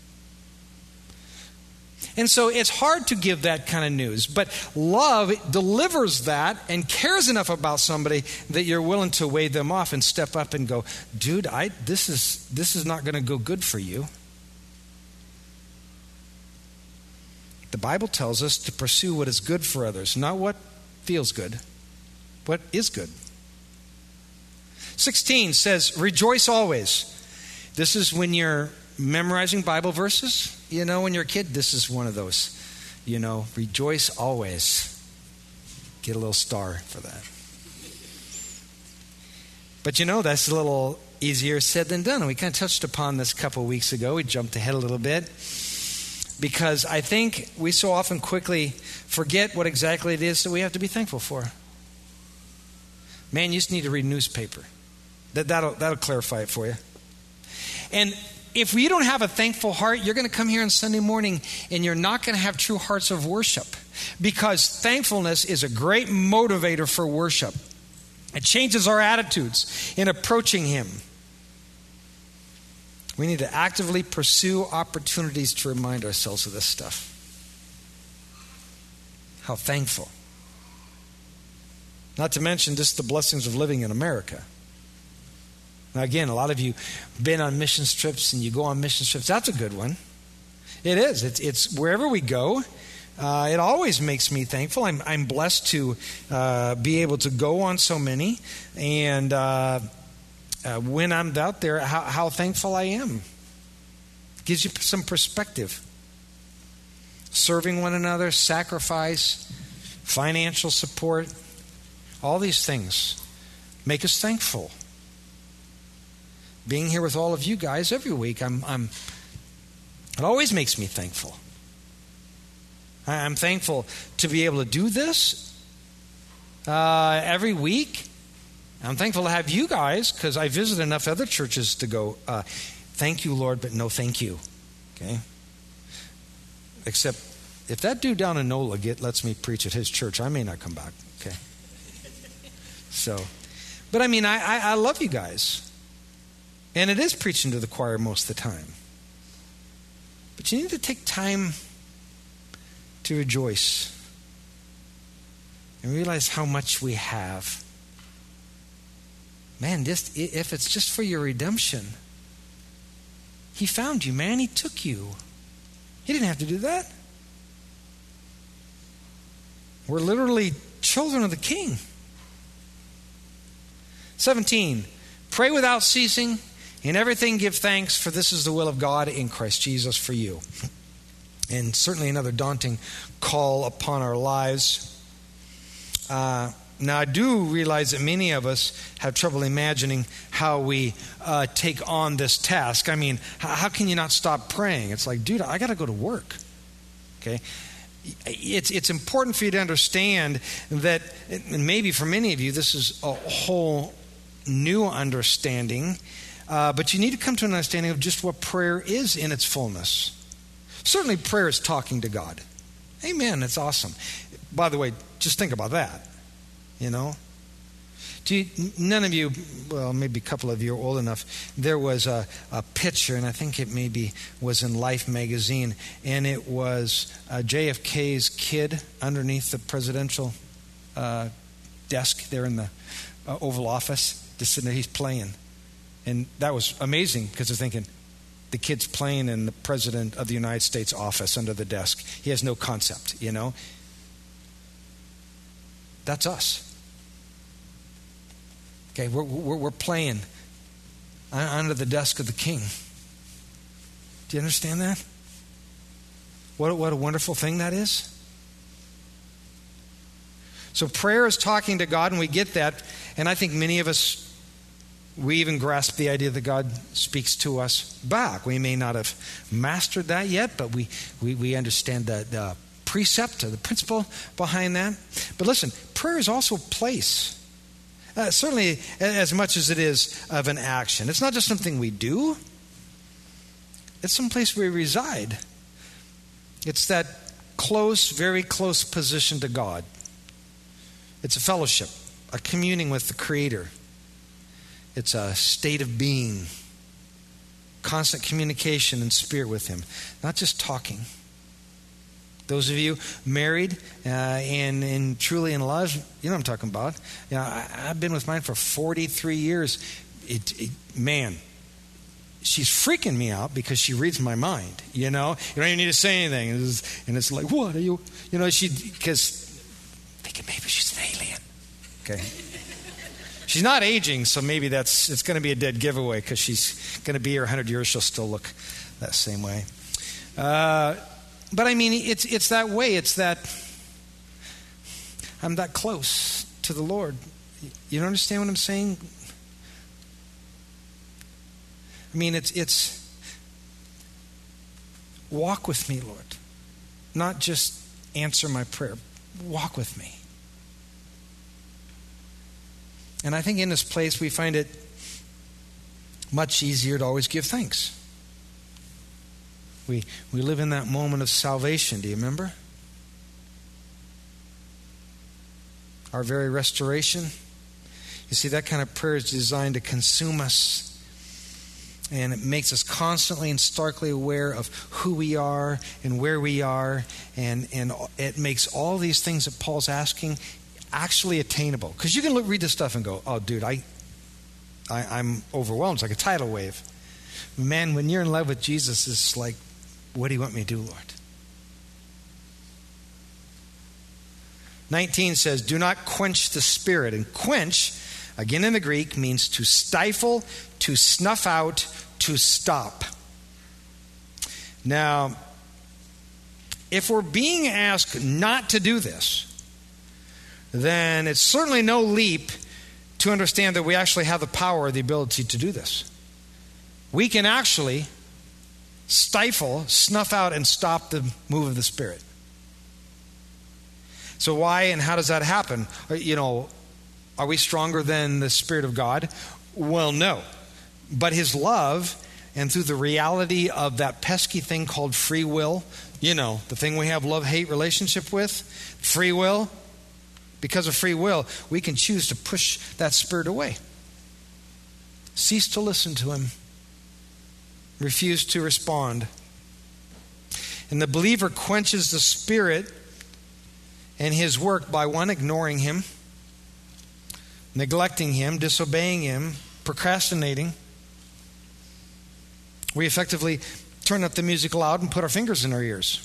And so it's hard to give that kind of news. But love delivers that and cares enough about somebody that you're willing to wave them off and step up and go, dude, this is not going to go good for you. The Bible tells us to pursue what is good for others, not what feels good, what is good. 16 says, rejoice always. This is when you're memorizing Bible verses. When you're a kid, this is one of those. Rejoice always. Get a little star for that. But that's a little easier said than done. And we kind of touched upon this a couple of weeks ago. We jumped ahead a little bit. Because I think we so often quickly forget what exactly it is that we have to be thankful for. Man, you just need to read newspaper. That'll clarify it for you. And if you don't have a thankful heart, you're going to come here on Sunday morning and you're not going to have true hearts of worship. Because thankfulness is a great motivator for worship. It changes our attitudes in approaching Him. We need to actively pursue opportunities to remind ourselves of this stuff. How thankful. Not to mention just the blessings of living in America. Now again, a lot of you have been on mission trips and you go on mission trips. That's a good one. It is. It's wherever we go. It always makes me thankful. I'm blessed to be able to go on so many. And when I'm out there, how thankful I am. Gives you some perspective. Serving one another, sacrifice, financial support, all these things make us thankful. Being here with all of you guys every week, it always makes me thankful. I'm thankful to be able to do this every week. I'm thankful to have you guys because I visit enough other churches to go, thank you, Lord, but no thank you. Okay? Except if that dude down in NOLA lets me preach at his church, I may not come back. Okay? So, but I mean, I love you guys. And it is preaching to the choir most of the time. But you need to take time to rejoice and realize how much we have. Man, if it's just for your redemption, He found you, man. He took you. He didn't have to do that. We're literally children of the King. 17, pray without ceasing. In everything give thanks, for this is the will of God in Christ Jesus for you. and certainly another daunting call upon our lives. Now, I do realize that many of us have trouble imagining how we take on this task. I mean, how can you not stop praying? It's like, dude, I got to go to work. Okay? It's important for you to understand that, and maybe for many of you, this is a whole new understanding, but you need to come to an understanding of just what prayer is in its fullness. Certainly, prayer is talking to God. Amen. It's awesome. By the way, just think about that. You know, none of you, well, maybe a couple of you are old enough. There was a picture, and I think it maybe was in Life magazine, and it was JFK's kid underneath the presidential desk there in the Oval Office, just sitting there. He's playing, and that was amazing because they're thinking the kid's playing in the President of the United States office under the desk. He has no concept, you know. That's us. Okay, we're playing under the desk of the king. Do you understand that? What a wonderful thing that is. So prayer is talking to God, and we get that. And I think many of us, we even grasp the idea that God speaks to us back. We may not have mastered that yet, but we understand the precept or the principle behind that. But listen, prayer is also a place. Certainly as much as it is of an action. It's not just something we do. It's some place where we reside. It's that close, very close position to God. It's a fellowship, a communing with the Creator. It's a state of being, constant communication in spirit with Him, not just talking. Those of you married and truly in love, you know what I'm talking about. You know, I've been with mine for 43 years. Man, she's freaking me out because she reads my mind. You know, you don't even need to say anything, and it's like, what are you? You know, because thinking maybe she's an alien. Okay, she's not aging, so maybe it's going to be a dead giveaway because she's going to be here 100 years. She'll still look that same way. But I mean, it's that way. It's that I'm that close to the Lord. You don't understand what I'm saying? I mean, it's walk with me, Lord. Not just answer my prayer. Walk with me. And I think in this place we find it much easier to always give thanks. We live in that moment of salvation. Do you remember? Our very restoration. You see, that kind of prayer is designed to consume us. And it makes us constantly and starkly aware of who we are and where we are. And it makes all these things that Paul's asking actually attainable. Because you can read this stuff and go, oh, dude, I'm overwhelmed. It's like a tidal wave. Man, when you're in love with Jesus, it's like, what do you want me to do, Lord? 19 says, do not quench the Spirit. And quench, again in the Greek, means to stifle, to snuff out, to stop. Now, if we're being asked not to do this, then it's certainly no leap to understand that we actually have the power or the ability to do this. We can actually stifle, snuff out, and stop the move of the Spirit. So why and how does that happen? You know, are we stronger than the Spirit of God? Well, no. But His love, and through the reality of that pesky thing called free will, you know, the thing we have love-hate relationship with, free will. Because of free will, we can choose to push that Spirit away. Cease to listen to Him. Refuse to respond. And the believer quenches the Spirit and His work by, one, ignoring Him, neglecting Him, disobeying Him, procrastinating. We effectively turn up the music loud and put our fingers in our ears.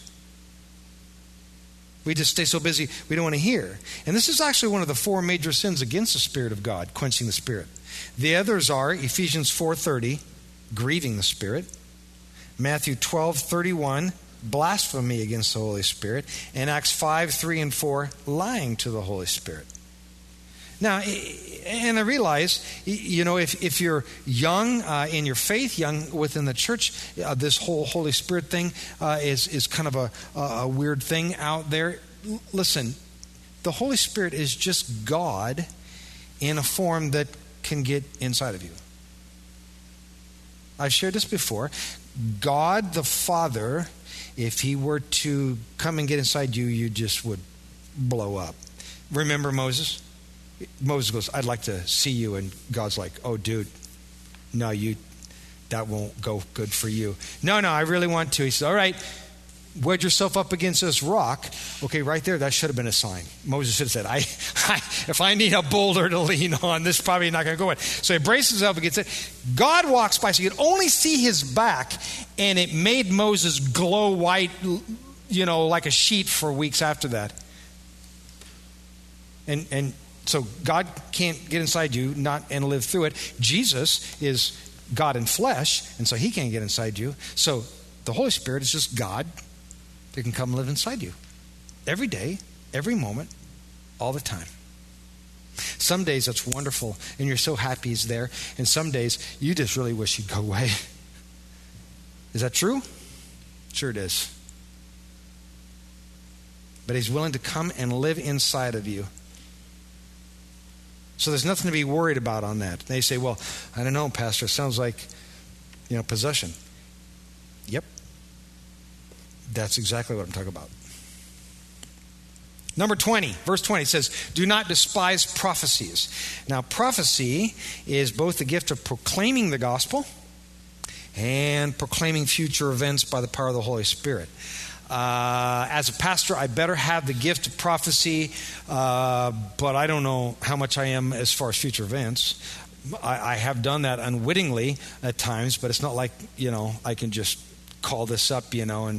We just stay so busy we don't want to hear. And this is actually one of the 4 major sins against the Spirit of God, quenching the Spirit. The others are Ephesians 4:30, grieving the Spirit. Matthew 12:31, blasphemy against the Holy Spirit. And Acts 5, 3, and 4, lying to the Holy Spirit. Now, and I realize, if you're young in your faith, young within the church, this whole Holy Spirit thing is kind of a weird thing out there. Listen, the Holy Spirit is just God in a form that can get inside of you. I've shared this before. God the Father, if he were to come and get inside you, you just would blow up. Remember Moses? Moses goes, I'd like to see you. And God's like, oh, dude, no, that won't go good for you. No, I really want to. He says, all right, wedge yourself up against this rock. Okay, right there, that should have been a sign. Moses should have said, if I need a boulder to lean on, this is probably not going to go in. So he braces himself against it. God walks by, so you could only see his back, and it made Moses glow white, like a sheet for weeks after that. And so God can't get inside you and live through it. Jesus is God in flesh, and so he can't get inside you. So the Holy Spirit is just God that can come live inside you. Every day, every moment, all the time. Some days it's wonderful, and you're so happy he's there. And some days you just really wish he'd go away. Is that true? Sure it is. But he's willing to come and live inside of you. So there's nothing to be worried about on that. They say, well, I don't know, Pastor, it sounds like, possession. Yep. That's exactly what I'm talking about. Number 20, verse 20 says, do not despise prophecies. Now, prophecy is both the gift of proclaiming the gospel and proclaiming future events by the power of the Holy Spirit. As a pastor, I better have the gift of prophecy, but I don't know how much I am as far as future events. I have done that unwittingly at times, but it's not like, I can just call this up,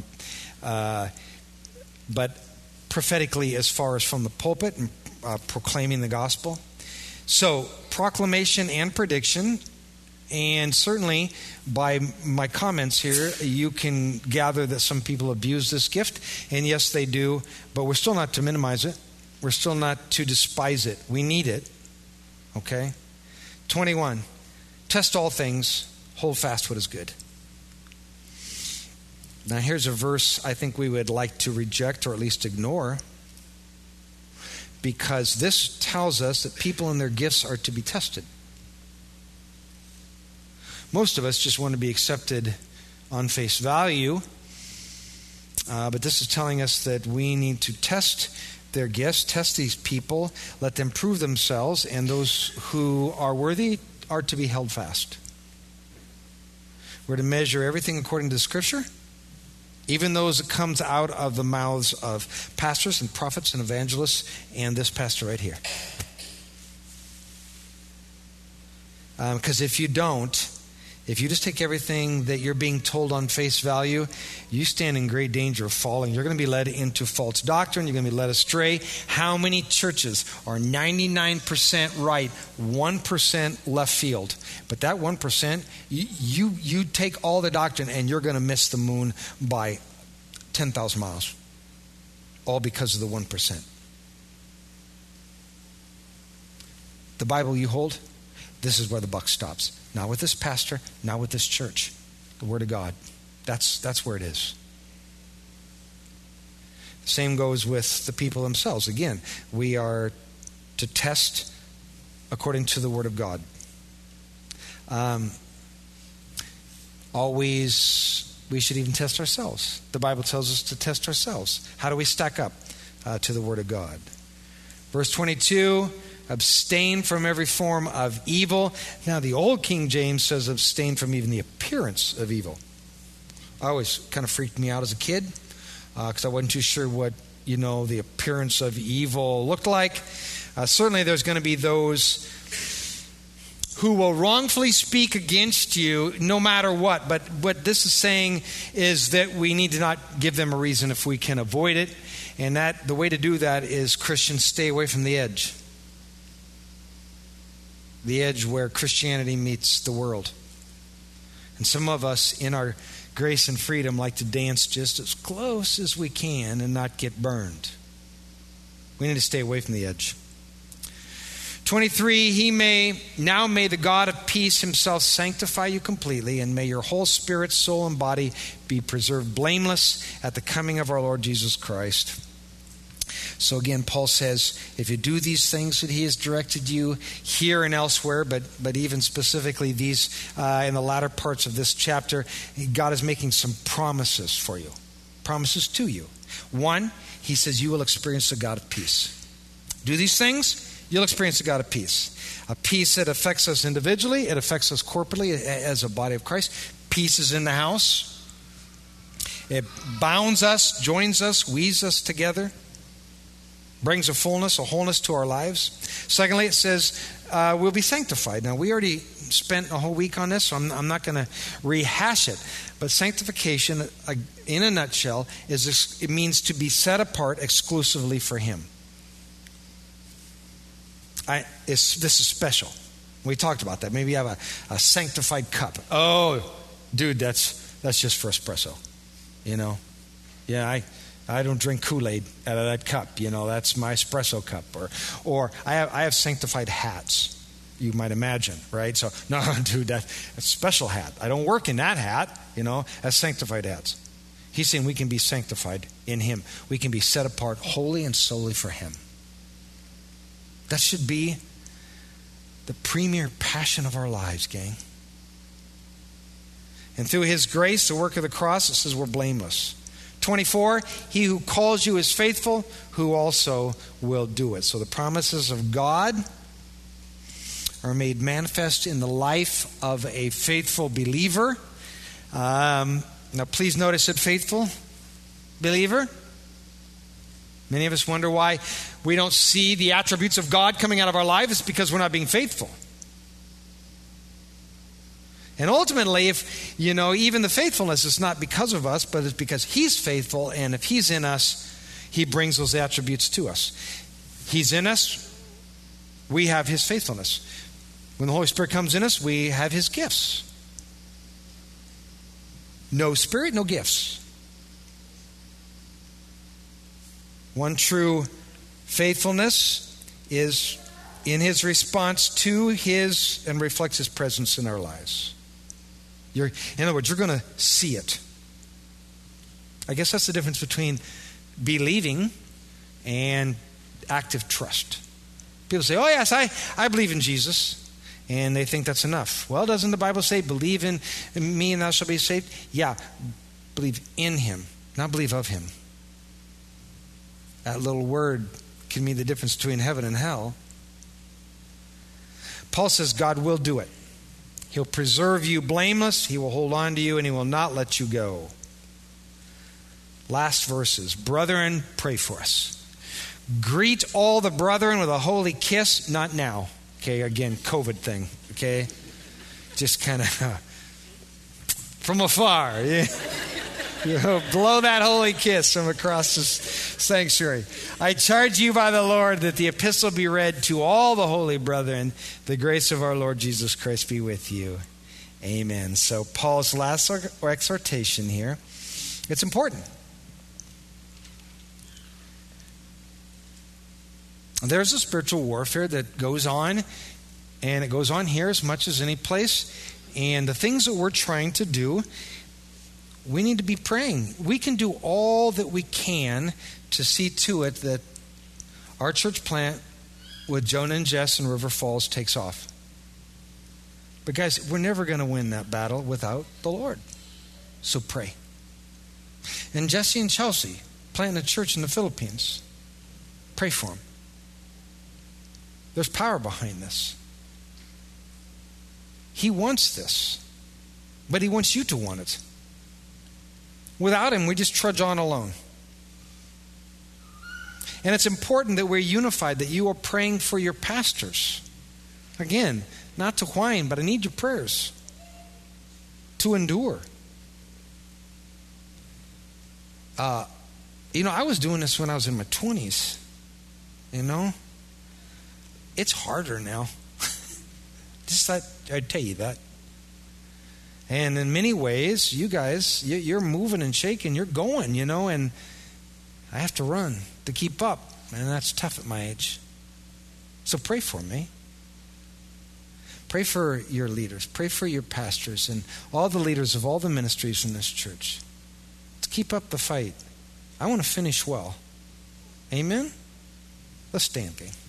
but prophetically as far as from the pulpit and proclaiming the gospel. So proclamation and prediction. And certainly, by my comments here, you can gather that some people abuse this gift. And yes, they do. But we're still not to minimize it. We're still not to despise it. We need it. Okay? 21. Test all things. Hold fast what is good. Now, here's a verse I think we would like to reject or at least ignore. Because this tells us that people and their gifts are to be tested. Most of us just want to be accepted on face value, but this is telling us that we need to test their gifts, test these people, let them prove themselves, and those who are worthy are to be held fast. We're to measure everything according to the Scripture, even those that comes out of the mouths of pastors and prophets and evangelists, and this pastor right here. Because if you don't, if you just take everything that you're being told on face value, you stand in great danger of falling. You're going to be led into false doctrine. You're going to be led astray. How many churches are 99% right, 1% left field? But that 1%, you take all the doctrine and you're going to miss the moon by 10,000 miles. All because of the 1%. The Bible you hold, this is where the buck stops. Not with this pastor, not with this church. The Word of God. That's where it is. The same goes with the people themselves. Again, we are to test according to the Word of God. Always, we should even test ourselves. The Bible tells us to test ourselves. How do we stack up to the Word of God? Verse 22, abstain from every form of evil. Now, the old King James says abstain from even the appearance of evil. Always kind of freaked me out as a kid because I wasn't too sure what, the appearance of evil looked like. Certainly there's going to be those who will wrongfully speak against you no matter what. But what this is saying is that we need to not give them a reason if we can avoid it. And that the way to do that is, Christians, stay away from the edge. The edge where Christianity meets the world. And some of us in our grace and freedom like to dance just as close as we can and not get burned. We need to stay away from the edge. 23, may the God of peace himself sanctify you completely, and may your whole spirit, soul, and body be preserved blameless at the coming of our Lord Jesus Christ. So again, Paul says, if you do these things that he has directed you here and elsewhere, but even specifically these in the latter parts of this chapter, God is making some promises for you, promises to you. One, he says you will experience the God of peace. Do these things, you'll experience the God of peace. A peace that affects us individually, it affects us corporately as a body of Christ. Peace is in the house. It bounds us, joins us, weaves us together. Brings a fullness, a wholeness to our lives. Secondly, it says we'll be sanctified. Now, we already spent a whole week on this, so I'm not going to rehash it. But sanctification, in a nutshell, it means to be set apart exclusively for Him. This is special. We talked about that. Maybe you have a sanctified cup. Oh, dude, that's just for espresso. You know? Yeah, I don't drink Kool-Aid out of that cup. That's my espresso cup. Or I have sanctified hats, you might imagine, right? So, no, dude, that's a special hat. I don't work in that hat, as sanctified hats. He's saying we can be sanctified in Him. We can be set apart wholly and solely for Him. That should be the premier passion of our lives, gang. And through His grace, the work of the cross, it says we're blameless. 24, he who calls you is faithful, who also will do it. So the promises of God are made manifest in the life of a faithful believer. Now please notice that faithful believer. Many of us wonder why we don't see the attributes of God coming out of our lives. It's because we're not being faithful. And ultimately, if, even the faithfulness is not because of us, but it's because He's faithful, and if He's in us, He brings those attributes to us. He's in us, we have His faithfulness. When the Holy Spirit comes in us, we have His gifts. No Spirit, no gifts. One true faithfulness is in His response to His and reflects His presence in our lives. In other words, you're going to see it. I guess that's the difference between believing and active trust. People say, oh yes, I believe in Jesus. And they think that's enough. Well, doesn't the Bible say, believe in me and thou shalt be saved? Yeah, believe in Him, not believe of Him. That little word can mean the difference between heaven and hell. Paul says God will do it. He'll preserve you blameless. He will hold on to you, and He will not let you go. Last verses. Brethren, pray for us. Greet all the brethren with a holy kiss. Not now. Okay, again, COVID thing. Okay? Just kind of from afar. Yeah. Blow that holy kiss from across this sanctuary. I charge you by the Lord that the epistle be read to all the holy brethren. The grace of our Lord Jesus Christ be with you. Amen. So Paul's last exhortation here, it's important. There's a spiritual warfare that goes on, and it goes on here as much as any place. And the things that we're trying to do, we need to be praying. We can do all that we can to see to it that our church plant with Jonah and Jess in River Falls takes off. But guys, we're never going to win that battle without the Lord. So pray. And Jesse and Chelsea planting a church in the Philippines. Pray for them. There's power behind this. He wants this, but He wants you to want it. Without Him, we just trudge on alone. And it's important that we're unified, that you are praying for your pastors. Again, not to whine, but I need your prayers to endure. I was doing this when I was in my 20s. It's harder now. I'd tell you that. And in many ways, you guys, you're moving and shaking, you're going, and I have to run to keep up. And that's tough at my age. So pray for me. Pray for your leaders. Pray for your pastors and all the leaders of all the ministries in this church. Let's keep up the fight. I want to finish well. Amen? Let's stand, gang.